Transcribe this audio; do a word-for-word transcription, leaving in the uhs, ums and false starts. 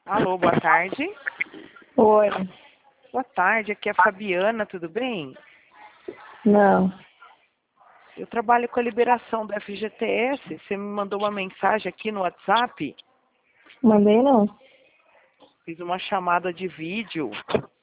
Alô, boa tarde. Oi. Boa tarde, aqui é a Fabiana, tudo bem? Não. Eu trabalho com a liberação do F G T S. Você me mandou uma mensagem aqui no WhatsApp. Mandei não. Fiz uma chamada de vídeo.